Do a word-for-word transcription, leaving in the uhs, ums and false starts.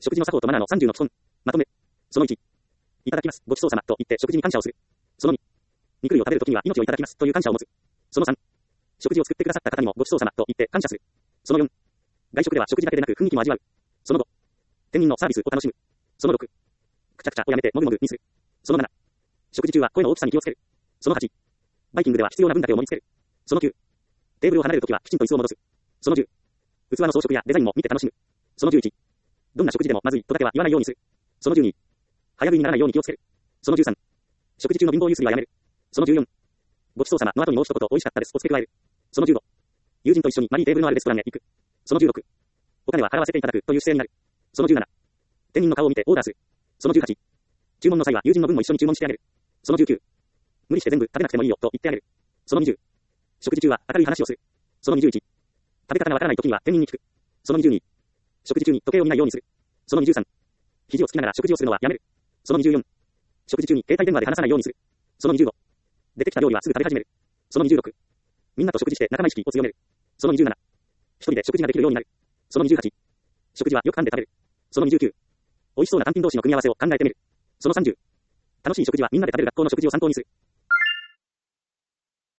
食事の作法とマナーのさんじゅうの基本。まとめ。そのいち。いただきます。ごちそうさまと言って食事に感謝をする。そのに。肉類を食べるときには命をいただきますという感謝を持つ。そのさん。食事を作ってくださった方にもごちそうさまと言って感謝する。そのよん。外食では食事だけでなく雰囲気も味わう。そのご。店員のサービスを楽しむ。そのろく。くちゃくちゃをやめてもぐもぐにする。そのなな。食事中は声の大きさに気をつける。そのはち。バイキングでは必要な分だけを盛り付ける。そのきゅう。テーブルを離れるときはきちんと椅子を戻す。そのじゅう。器の装飾やデザインも見て楽しむ。そのじゅういち。どんな食事でもまずいとだけは言わないようにする。そのじゅうに。早食いにならないように気をつける。そのじゅうさん。食事中の貧乏ゆすりはやめる。そのじゅうよん。ごちそうさまの後にもう一言美味しかったですを付け加える。そのじゅうご。友人と一緒にマリーテーブルのあるレストランへ行く。そのじゅうろく。お金は払わせていただくという姿勢になる。そのじゅうなな。店員の顔を見てオーダーする。そのじゅうはち。注文の際は友人の分も一緒に注文してあげる。そのじゅうきゅう。無理して全部食べなくてもいいよと言ってあげる。そのにじゅう。食事中は明るい話をする。そのにじゅういち。食べ方がわからない時には店員に聞く。そのにじゅうに。食事中に時計を見ないようにする。そのにじゅうさん。肘をつきながら食事をするのはやめる。そのにじゅうよん。食事中に携帯電話で話さないようにする。そのにじゅうご。出てきた料理はすぐ食べ始める。そのにじゅうろく。みんなと食事して仲間意識を強める。そのにじゅうなな。一人で食事ができるようになる。そのにじゅうはち。食事はよく噛んで食べる。そのにじゅうきゅう。美味しそうな単品同士の組み合わせを考えてみる。そのさんじゅう。楽しい食事はみんなで食べる学校の食事を参考にする。